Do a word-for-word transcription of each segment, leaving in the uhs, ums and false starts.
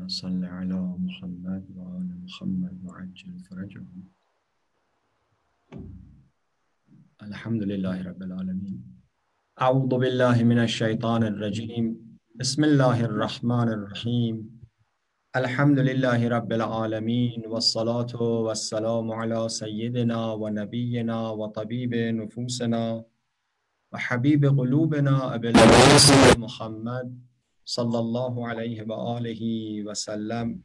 اللهم صل على محمد وآل محمد وعجل فرجهم. الحمد لله رب العالمين. أعوذ بالله من الشيطان الرجيم. بسم الله الرحمن الرحيم. الحمد لله رب العالمين، والصلاة والسلام على سيدنا ونبينا وطبيب نفوسنا وحبيب قلوبنا أبي العباس محمد صلى الله عليه وآله وسلم.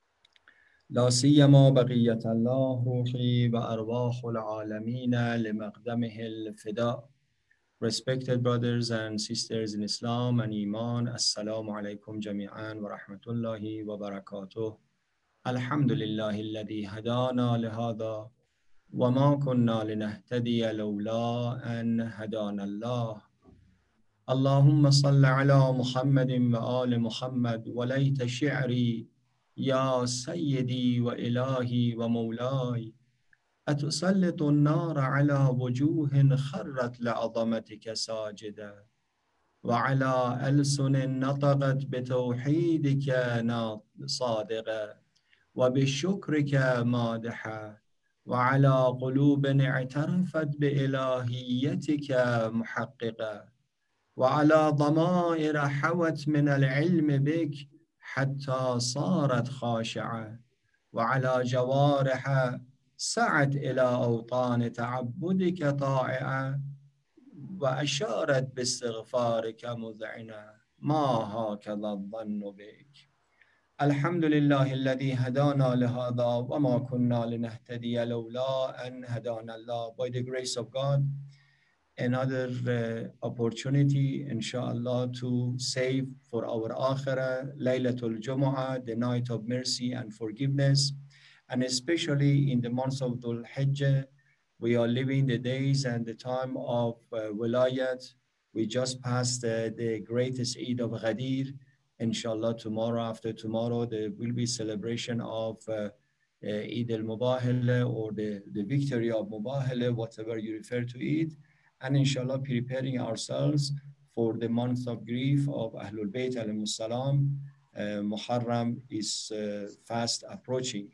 لا سيما بقية الله روحي وأرواح العالمين لمقدمه الفداء. Respected brothers and sisters in Islam and Iman, Assalamu alaikum jami'an wa rahmatullahi wa barakatuh. Alhamdulillahi alladhi hadana lihada wa ma kunna linahtadiya lawla an hadana Allah. Allahumma salli ala Muhammadin wa ali Muhammad wa layta shi'ri ya sayyidi wa ilahi wa mawlai. أتسلط النار على وجوه خرت لعظمتك ساجدا وعلى ألسن نطقت بتوحيدك صادقا وبشكرك مادحا وعلى قلوب اعترفت بإلهيتك محققا وعلى ضمائر حوت من العلم بك حتى صارت خاشعة وعلى جوارح سعت إلى أوطان تعبدك طائعة وأشارت باستغفارك مذعنة ما هكذا الظن بك. الحمد لله الذي هدانا لهذا وما كنا لنهتدي لولا أن هدانا الله. By the grace of God, another uh, opportunity inshallah to save for our akhirah, Laylatul Jumu'ah, the night of mercy and forgiveness. And especially in the month of Dhul Hijjah, we are living the days and the time of uh, Wilayat. We just passed uh, the greatest Eid of Ghadir. Inshallah, tomorrow, after tomorrow, there will be celebration of uh, uh, Eid al-Mubahala or the, the victory of Mubahala, whatever you refer to it. And inshallah, preparing ourselves for the month of grief of Ahlul Bayt alayhimus salam. Uh, Muharram is uh, fast approaching.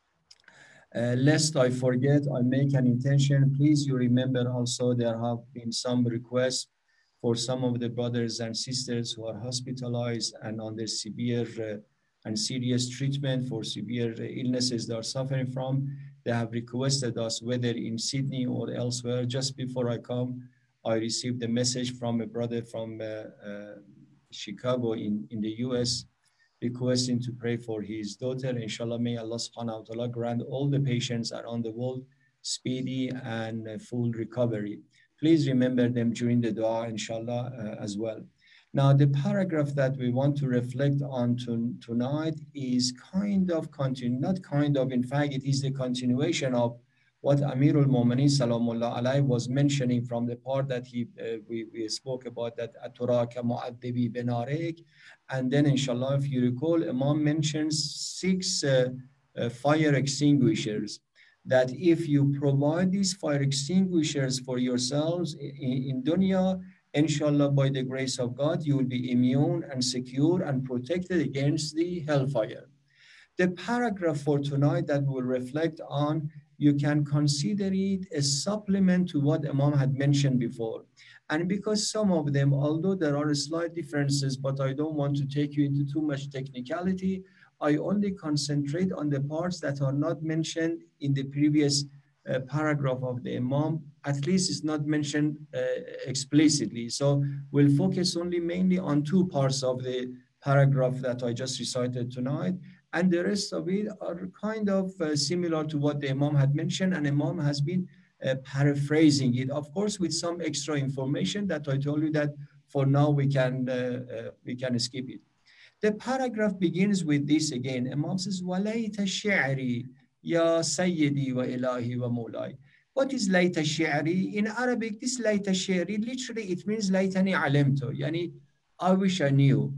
Uh, lest I forget, I make an intention. Please, you remember also there have been some requests for some of the brothers and sisters who are hospitalized and under severe uh, and serious treatment for severe illnesses they are suffering from. They have requested us, whether in Sydney or elsewhere. Just before I come, I received a message from a brother from uh, uh, Chicago in, in the U S, requesting to pray for his daughter. Inshallah, may Allah subhanahu wa ta'ala grant all the patients around the world speedy and uh, full recovery. Please remember them during the dua, inshallah, uh, as well. Now, the paragraph that we want to reflect on to, tonight is kind of, continu not kind of, in fact, it is the continuation of what Amirul Mu'mineen Salamullah alayhi was mentioning from the part that he uh, we, we spoke about, that Aturaka mu'addibi binarek. And then inshallah, if you recall, Imam mentions six uh, uh, fire extinguishers, that if you provide these fire extinguishers for yourselves in, in dunya, inshallah, by the grace of God, you will be immune and secure and protected against the hellfire. The paragraph for tonight that we'll reflect on, you can consider it a supplement to what Imam had mentioned before. And because some of them, although there are slight differences, but I don't want to take you into too much technicality, I only concentrate on the parts that are not mentioned in the previous uh, paragraph of the Imam. At least it's not mentioned uh, explicitly. So we'll focus only mainly on two parts of the paragraph that I just recited tonight. And the rest of it are kind of uh, similar to what the Imam had mentioned, and Imam has been uh, paraphrasing it, of course, with some extra information that I told you that for now we can, uh, uh, we can skip it. The paragraph begins with this again. Imam says, وَلَيْتَ الشِّعْرِ يَا سَيِّدِي وَإِلَهِ وَمَوْلَاي. What is لَيْتَ الشِّعْرِ? In Arabic, this لَيْتَ الشِّعْرِ, literally it means لَيْتَنِي عَلِمْتُ, yani I wish I knew,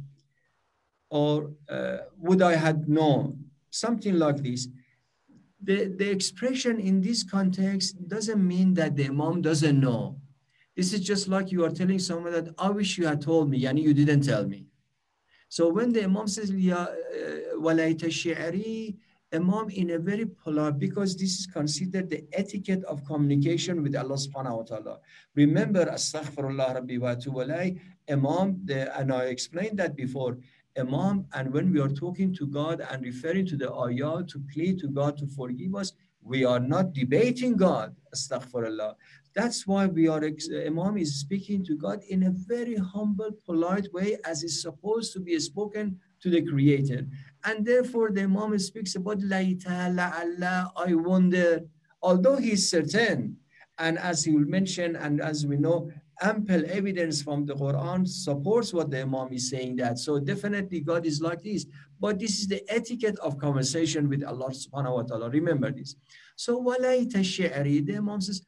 or uh, would I had known, something like this. The, the expression in this context doesn't mean that the Imam doesn't know. This is just like you are telling someone that I wish you had told me, and you didn't tell me. So when the Imam says, yeah, uh, walayt al-shi'ri, Imam in a very polite, because this is considered the etiquette of communication with Allah subhanahu wa ta'ala. Remember, astaghfirullah rabbi wa atubu ilayh, Imam, the, and I explained that before, Imam, and when we are talking to God and referring to the ayah to plead to God to forgive us, we are not debating God, astaghfirullah. That's why we are, Imam is speaking to God in a very humble, polite way, as is supposed to be spoken to the Creator. And therefore, the Imam speaks about Layta, la'alla, I wonder, although he's certain, and as he will mention, and as we know, ample evidence from the Quran supports what the Imam is saying that. So definitely God is like this. But this is the etiquette of conversation with Allah subhanahu wa ta'ala. Remember this. So walayt al-shi'ri, the Imam says,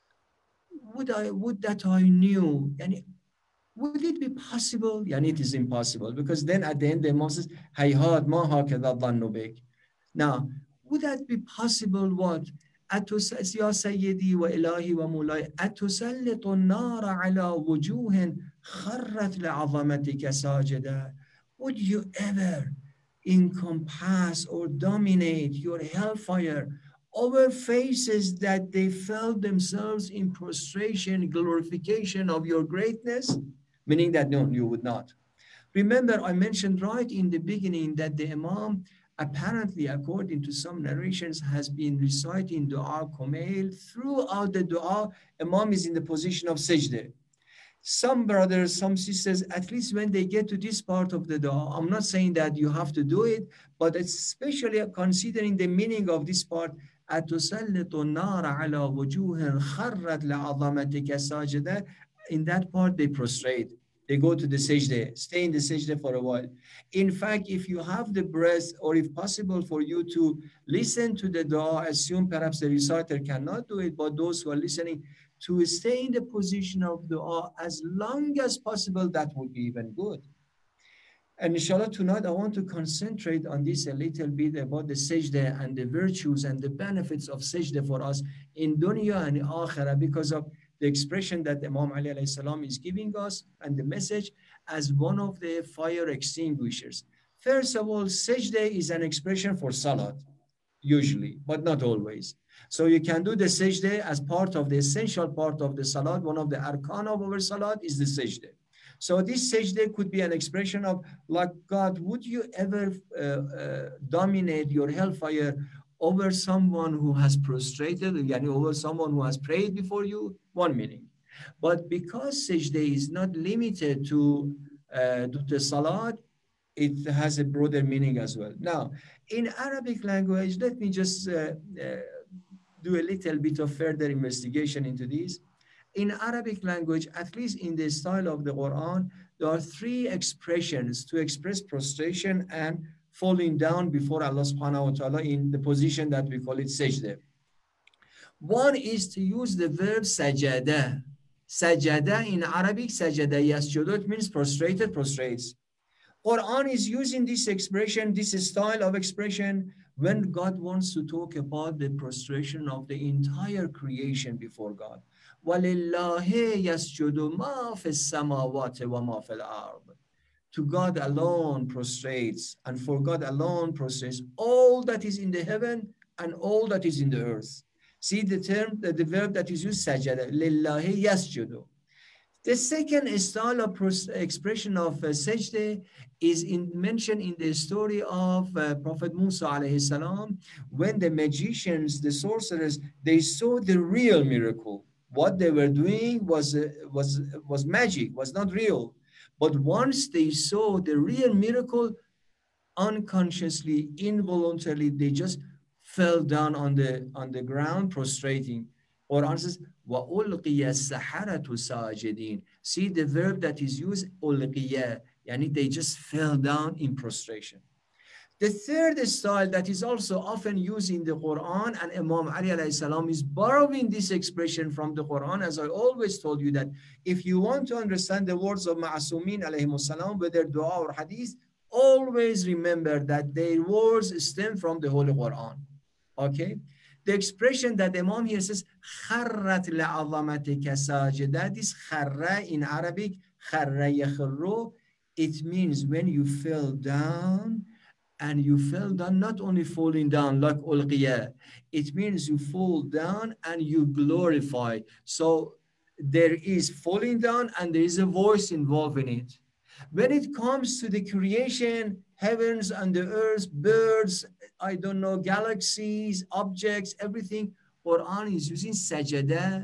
would I, would that I knew, yani, would it be possible? Yani it is impossible, because then at the end the Imam says, hayhat ma hakadha dhannu bik. Now, would that be possible? What? أتس يا سيدي وإلهي ومولاي أتسلط النار على وجوه خرت لعظمتك ساجدة. Would you ever encompass or dominate your hellfire over faces that they felt themselves in prostration, glorification of your greatness? Meaning that no, you would not. Remember, I mentioned right in the beginning that the Imam, apparently, according to some narrations, has been reciting Dua Kumail. Throughout the Dua, Imam is in the position of Sajda. Some brothers, some sisters, at least when they get to this part of the Dua, I'm not saying that you have to do it, but especially considering the meaning of this part, أَتُسَلِّطُ النَّارَ عَلَى وُجُوهٍ خَرَّتْ لَعَظَمَتِكَ سَاجِدًا. In that part, they prostrate. They go to the sajda, stay in the sajda for a while. In fact, if you have the breath, or if possible for you to listen to the dua, assume perhaps the reciter cannot do it, but those who are listening, to stay in the position of dua as long as possible, that would be even good. And inshallah, tonight I want to concentrate on this a little bit about the sajda and the virtues and the benefits of sajda for us in dunya and akhirah, because of the expression that Imam Ali alayhi salam is giving us and the message as one of the fire extinguishers. First of all, sajda is an expression for salat, usually, but not always. So you can do the sajda as part of the essential part of the salat. One of the arkan of our salat is the sajda. So this sajda could be an expression of, like, God, would you ever uh, uh, dominate your hellfire over someone who has prostrated, yani over someone who has prayed before you? One meaning. But because sajda is not limited to, uh, to the salat, it has a broader meaning as well. Now, in Arabic language, let me just uh, uh, do a little bit of further investigation into this. In Arabic language, at least in the style of the Quran, there are three expressions to express prostration and falling down before Allah subhanahu wa ta'ala in the position that we call it sajda. One is to use the verb sajada. Sajada in Arabic, sajada yasjudu, it means prostrated, prostrates. Quran is using this expression, this style of expression, when God wants to talk about the prostration of the entire creation before God. وَلِلَّهِ يَسْجُدُ مَا فِي السَّمَاوَاتِ وَمَا فِي الْأَرْضِ. To God alone prostrates, and for God alone prostrates all that is in the heaven and all that is in the earth. See the term, the, the verb that is used, sajada, lillahi yasjudu. The second style of expression of uh, sajda is in, mentioned in the story of uh, Prophet Musa alayhi salam, when the magicians, the sorcerers, they saw the real miracle. What they were doing was, uh, was, was magic, was not real. But once they saw the real miracle, unconsciously, involuntarily, they just fell down on the, on the ground, prostrating. Or answers, وَأُلْقِيَ السَّحَرَةُ سَاجِدِينَ. See the verb that is used, أُلْقِيَ, yani they just fell down in prostration. The third style that is also often used in the Quran, and Imam Ali alayhi salam is borrowing this expression from the Quran, as I always told you that if you want to understand the words of Ma'asumin alayhi salam, whether dua or hadith, always remember that their words stem from the Holy Quran. Okay? The expression that Imam here says, خَرَّتْ لَعَظَمَتِكَ سَاجِدًا, this kharra in Arabic, kharra yakhru, it means when you fell down and you fell down, not only falling down like ulqiya, it means you fall down and you glorify. So there is falling down and there is a voice involved in it. When it comes to the creation, heavens and the earth, birds, I don't know, galaxies, objects, everything, Quran is using sajada.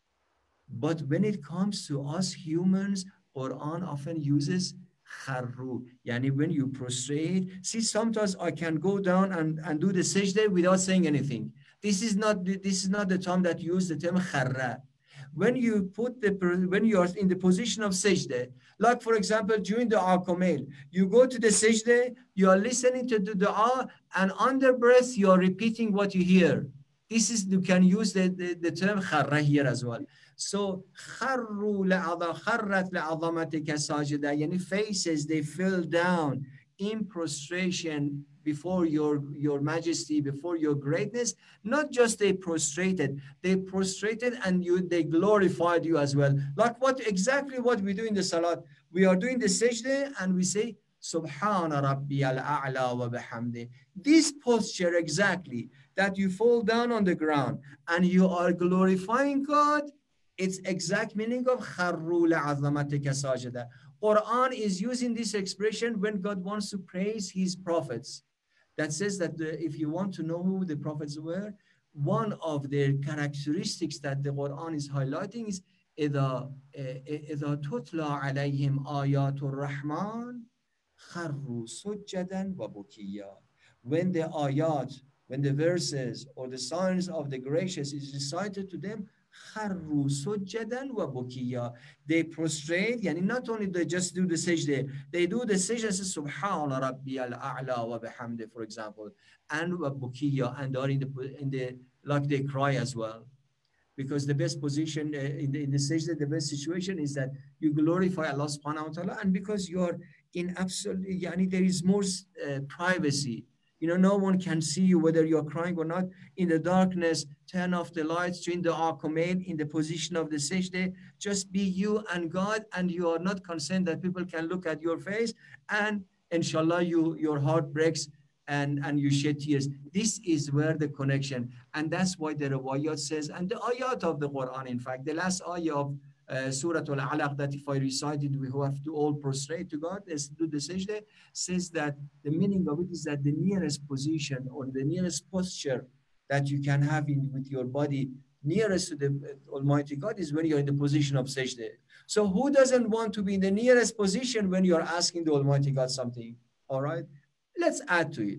But when it comes to us humans, Quran often uses kharru. Yani when you prostrate, see, sometimes I can go down and, and do the sajda without saying anything. This is not the, this is not the time that you use the term kharra. When you put the when you are in the position of sajda, like for example during the dua kamel, you go to the sajda, you are listening to the dua, and under breath you are repeating what you hear. This is, you can use the, the, the term kharra here as well. So kharru la'adha kharrat la'azamatika sajida, yani faces, they fell down in prostration before your your majesty, before your greatness. Not just they prostrated, they prostrated and you they glorified you as well. Like what exactly what we do in the salat, we are doing the sajda and we say subhana rabbiyal a'la wa bihamdi. This posture exactly, that you fall down on the ground and you are glorifying God, it's exact meaning of kharru la'azamatika sajida. Quran is using this expression when God wants to praise his prophets. That says that the, if you want to know who the prophets were, one of their characteristics that the Quran is highlighting is إِذَا إِذَا تُتْلَى عَلَيْهِمْ آيَاتُ الرَّحْمَنِ خَرُّوا سُجَّدًا وَبُكِيًّا. When the ayat, when the verses or the signs of the gracious is recited to them, خَرُّوا سُجَّدًا وَبُكِيًّا. They prostrate, yani not only they just do the sajda, they do the sajda, Subhana Rabbiyal A'la wa bihamdi, for example, and وَبُكِيًّا, and are in the, in the, like they cry as well. Because the best position uh, in the in the sajda, the best situation is that you glorify Allah subhanahu wa ta'ala, and because you are in absolute, yani there is more uh, privacy. You know, no one can see you whether you're crying or not. In the darkness, turn off the lights, during the dua kamel, in the position of the sajda, just be you and God, and you are not concerned that people can look at your face, and inshallah, you your heart breaks and, and you shed tears. This is where the connection, and that's why the riwayat says, and the ayat of the Quran, in fact, the last ayah of uh, Surah Al-Alaq, that if I recited, we have to all prostrate to God, as do the sajda, says that the meaning of it is that the nearest position or the nearest posture that you can have in with your body nearest to the uh, Almighty God is when you're in the position of sajda. So who doesn't want to be in the nearest position when you're asking the Almighty God something? All right, let's add to it.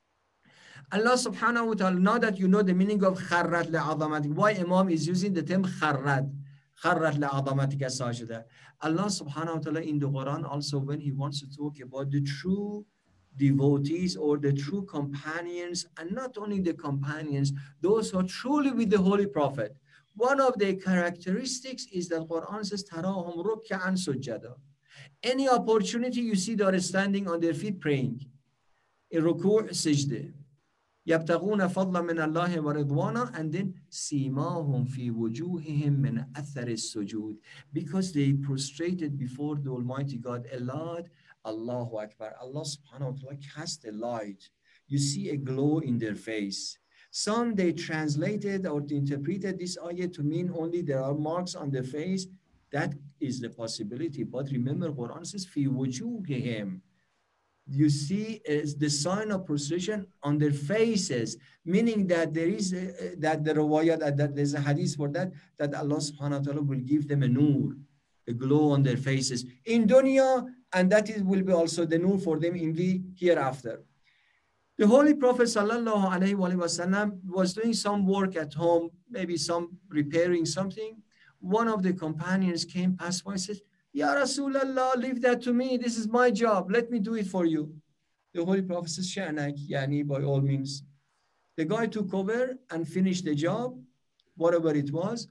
Allah subhanahu wa ta'ala, now that you know the meaning of kharrat la'azamatik, why Imam is using the term kharrat, kharrat la'azamatika sajda. Allah subhanahu wa ta'ala in the Quran also, when he wants to talk about the true devotees or the true companions, and not only the companions, those who are truly with the Holy Prophet, one of their characteristics is that Quran says, tarahum ruk'an sujada. Any opportunity you see they are standing on their feet praying, in ruku' sajda. يبتغون فضلا من الله ورضوانا, and then سيماهم في وجوههم من أثر السجود, because they prostrated before the Almighty God a lot. Allahu Akbar. Allah subhanahu wa ta'ala cast a light. You see a glow in their face. Some they translated or interpreted this ayah to mean only there are marks on the face. That is the possibility. But remember, Quran says في وجوههم. You see is the sign of prostration on their faces, meaning that there is a, that the riwayat, that there's a hadith for that, that Allah subhanahu wa ta'ala will give them a nur, a glow on their faces in dunya, and that is will be also the nur for them in the hereafter. The Holy Prophet sallallahu alaihi wasallam was doing some work at home, maybe some repairing something. One of the companions came past by and said, Ya Rasulallah, leave that to me. This is my job. Let me do it for you. The Holy Prophet says, Sha'nak, yani, by all means. The guy took over and finished the job, whatever it was.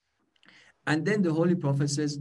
And then the Holy Prophet says,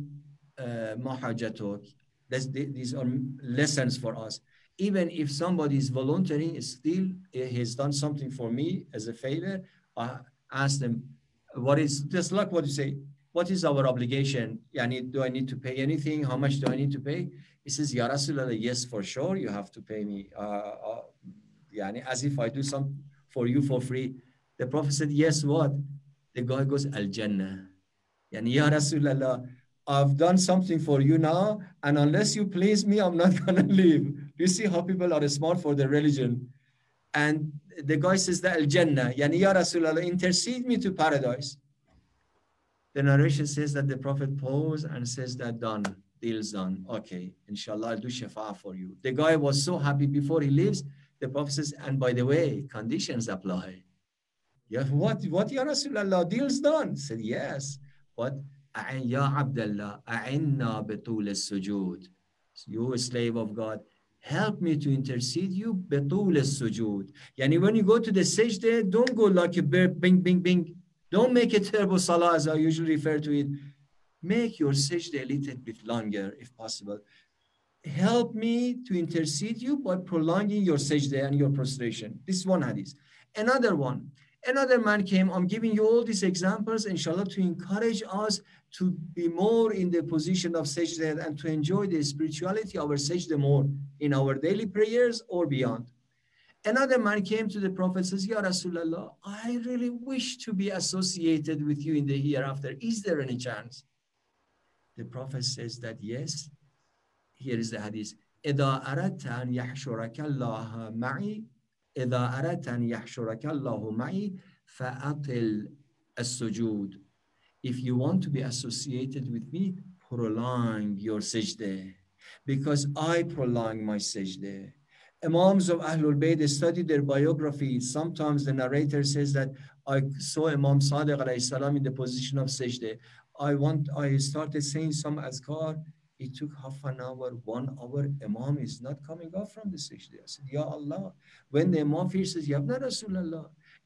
Ma hajatuk. These are lessons for us. Even if somebody is volunteering, still he's done something for me as a favor, I ask them, what is, just like what you say, what is our obligation? Yani, do I need to pay anything? How much do I need to pay? He says, Ya Rasulullah, yes, for sure, you have to pay me. Uh, uh, yani, as if I do something for you for free. The Prophet said, yes, what? The guy goes, Al-Jannah. Yani, Ya Rasulullah, I've done something for you now, and unless you please me, I'm not going to leave. You see how people are smart for their religion. And the guy says that Al-Jannah, Yani, Ya Rasulullah, intercede me to paradise. The narration says that the Prophet paused and says that done, deal's done. Okay, inshallah, I'll do shafa for you. The guy was so happy before he leaves. The Prophet says, and by the way, conditions apply. Yeah, what, what, Ya Rasulullah, deal's done? He said, yes, but Ya Abdullah, a'inna betul as-sujud. You, a slave of God, help me to intercede you betul as-sujud. Yani when you go to the sajda, don't go like a bird, bing, bing, bing. Don't make a turbo salah, as I usually refer to it. Make your sajda a little bit longer, if possible. Help me to intercede you by prolonging your sajda and your prostration. This is one hadith. Another one. Another man came. I'm giving you all these examples, inshallah, to encourage us to be more in the position of sajda and to enjoy the spirituality of our sajda more in our daily prayers or beyond. Another man came to the Prophet and says, Ya Rasulullah, I really wish to be associated with you in the hereafter. Is there any chance? The Prophet says that yes. Here is the hadith. إِذَا أَرَدْتَ أَنْ يَحْشُرَكَ اللَّهَ مَعِي إِذَا أَرَدْتَ أَنْ يَحْشُرَكَ اللَّهُ مَعِي فَأَطِلْ السُّجُودِ. If you want to be associated with me, prolong your sajda, because I prolong my sajda. Imams of Ahlul Bayt studied their biography. Sometimes the narrator says that I saw Imam Sadiq alayhi salam in the position of sajda. I want, I started saying some azkar. It took half an hour, one hour. Imam is not coming off from the sajda. I said, Ya Allah. When the Imam first says, Ya Ibn Rasulullah,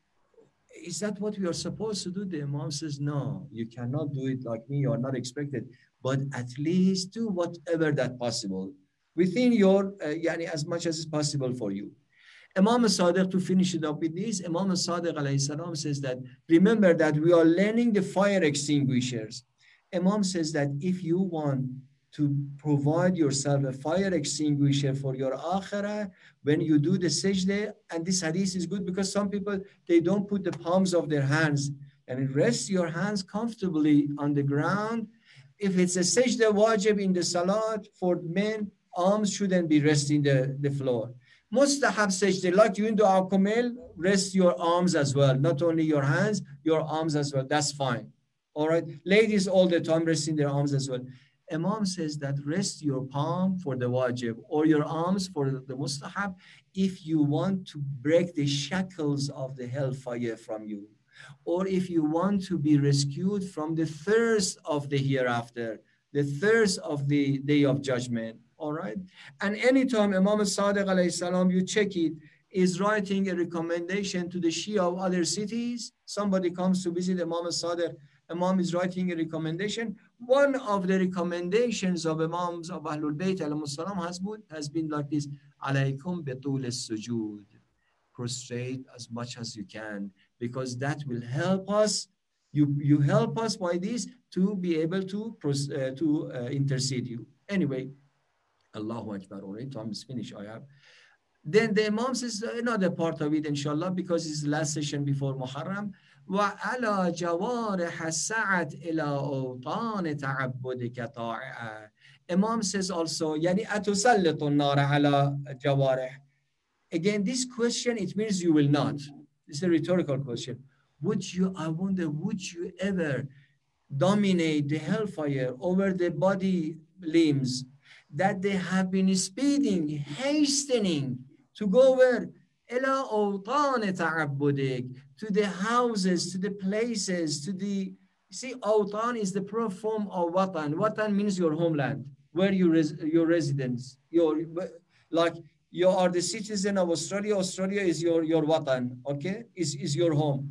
is that what we are supposed to do? The Imam says, no, you cannot do it like me. You are not expected. But at least do whatever that possible within your, uh, yani, as much as is possible for you. Imam al-Sadiq, to finish it up with this, Imam al-Sadiq alayhi salam says that, remember that we are learning the fire extinguishers. Imam says that if you want to provide yourself a fire extinguisher for your akhirah, when you do the sajda, and this hadith is good because some people, they don't put the palms of their hands, and rest your hands comfortably on the ground. If it's a sajda wajib in the salat for men, arms shouldn't be resting the, the floor. Mustahab sajda, like you in Dua Kumail, rest your arms as well, not only your hands, your arms as well. That's fine. All right. Ladies all the time resting their arms as well. Imam says that rest your palm for the wajib or your arms for the mustahab if you want to break the shackles of the hellfire from you, or if you want to be rescued from the thirst of the hereafter, the thirst of the day of judgment. All right. And anytime Imam Sadiq alayhi salam, you check it, is writing a recommendation to the Shia of other cities. Somebody comes to visit Imam Sadiq, Imam is writing a recommendation. One of the recommendations of Imams of Ahlul Bayt has been, has been like this: Alaykum betul as-sujud. Prostrate as much as you can, because that will help us. You, you help us by this to be able to, uh, to uh, intercede you. Anyway, Allahu Akbar. All right, time is finished. I have. Then the Imam says another part of it, inshallah, because it's the last session before Muharram. وَعَلَى جَوَارِحَ السَّعَةِ إِلَىٰ أَوْطَانِ تَعَبُّدِكَ طَاعِعًا. Imam says also, يعني أَتُسَلِّطُ النَّارَ عَلَى جَوَارِحِ. Again, this question, it means you will not. It's a rhetorical question. Would you, I wonder, would you ever dominate the hellfire over the body limbs that they have been speeding, hastening to go where? إِلَىٰ أَوْطَانِ تَعَبُّدِكَ. To the houses, to the places, to the, you see, awtan is the pro form of watan. Watan means your homeland, where you res, your residence. Your, like you are the citizen of Australia, Australia is your, your watan, okay? Is, is your home.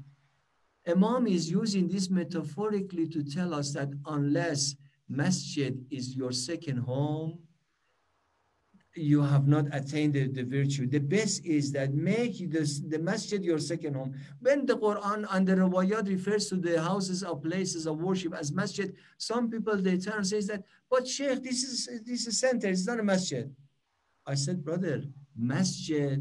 Imam is using this metaphorically to tell us that unless masjid is your second home, you have not attained the, the virtue. The best is that make this, the masjid your second home. When the Quran and the Riwayat refers to the houses or places of worship as masjid, some people they turn and says that, but Sheikh, this is this is center, it's not a masjid. I said, brother, masjid,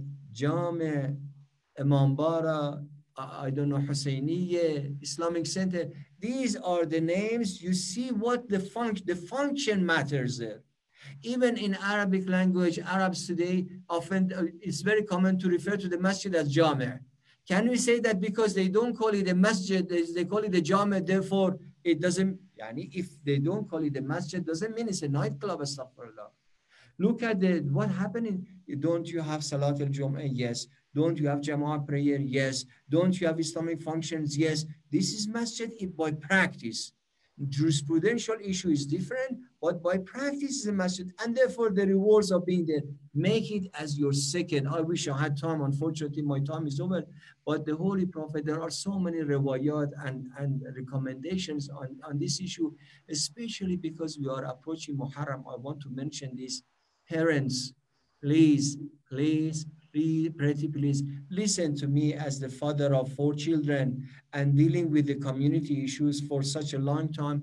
jame, Imam Bara, I don't know, Husseiniye, Islamic Center. These are the names. You see what the function, the function matters there. Even in Arabic language, Arabs today often, uh, it's very common to refer to the masjid as jami'. Can we say that because they don't call it a masjid, they, they call it a jami', therefore it doesn't, yani if they don't call it a masjid, doesn't mean it's a nightclub, astaghfirullah. Look at the what happened in, don't you have Salat al-Jum'ah? Yes. Don't you have Jama'ah prayer? Yes. Don't you have Islamic functions? Yes. This is masjid by practice. Jurisprudential issue is different, but by practice is a masjid, and therefore the rewards of being there. Make it as your second. I wish I had time. Unfortunately, my time is over. But the Holy Prophet, there are so many riwayat and, and recommendations on, on this issue, especially because we are approaching Muharram. I want to mention this. Parents, please, please, please, pretty please, listen to me as the father of four children and dealing with the community issues for such a long time.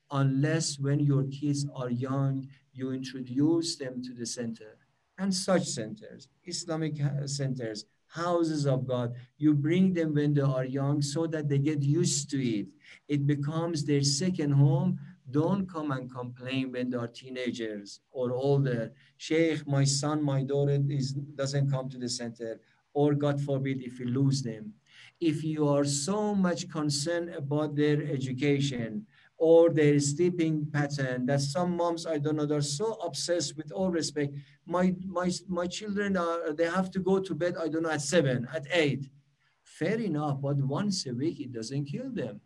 Unless when your kids are young, you introduce them to the center and such centers, Islamic centers, houses of God, you bring them when they are young so that they get used to it. It becomes their second home. Don't come and complain when they are teenagers or older. Sheikh, my son, my daughter is, doesn't come to the center, or God forbid if you lose them. If you are so much concerned about their education or their sleeping pattern, that some moms, I don't know, they're so obsessed with all respect. My, my, my children, are, they have to go to bed, I don't know, at seven, at eight. Fair enough, but once a week, it doesn't kill them.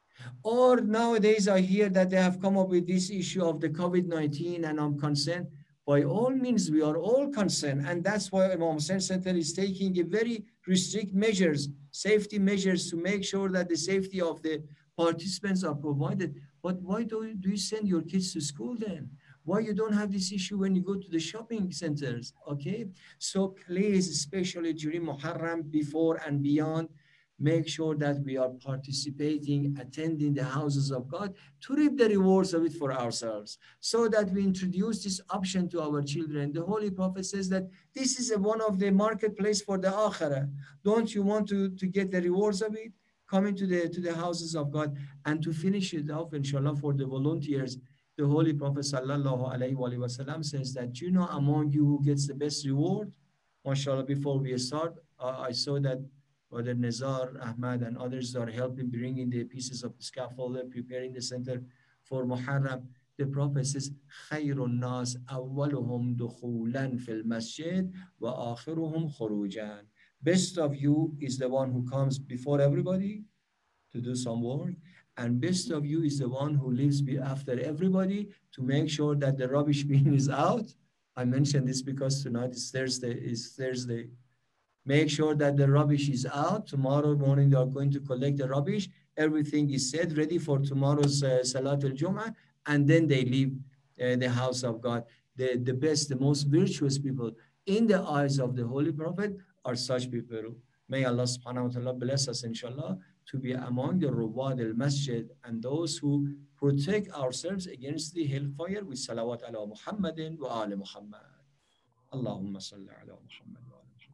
Or nowadays I hear that they have come up with this issue of the COVID nineteen and I'm concerned. By all means, we are all concerned. And that's why Imam Hussein Center is taking a very restrict measures, safety measures to make sure that the safety of the participants are provided. But why do you, do you send your kids to school then? Why you don't have this issue when you go to the shopping centers, okay? So please, especially during Muharram, before and beyond, make sure that we are participating, attending the houses of God to reap the rewards of it for ourselves, so that we introduce this option to our children. The Holy Prophet says that this is a, one of the marketplace for the Akhirah. Don't you want to, to get the rewards of it? Coming to the, to the houses of God. And to finish it off, inshallah, for the volunteers, the Holy Prophet sallallahu alaihi wasallam says that, you know, among you who gets the best reward, mashallah, before we start, uh, I saw that Brother Nizar, Ahmad, and others are helping bringing the pieces of the scaffold, preparing the center for Muharram. The Prophet says, خَيْرُ النَّاسِ أَوَّلُهُمْ دُخُولًا فِي الْمَسْجِدِ وَآخِرُهُمْ خُرُوجًا. Best of you is the one who comes before everybody to do some work, and best of you is the one who lives after everybody to make sure that the rubbish bin is out. I mentioned this because tonight is Thursday, is Thursday. Make sure that the rubbish is out. Tomorrow morning, they are going to collect the rubbish. Everything is set, ready for tomorrow's uh, Salat al-Jum'ah, and then they leave uh, the house of God. The, the best, the most virtuous people in the eyes of the Holy Prophet are such people. May Allah subhanahu wa ta'ala bless us, inshallah, to be among the Ruwad al-Masjid and those who protect ourselves against the hellfire with salawat ala Muhammadin wa ala Muhammad. Allahumma salli ala Muhammad.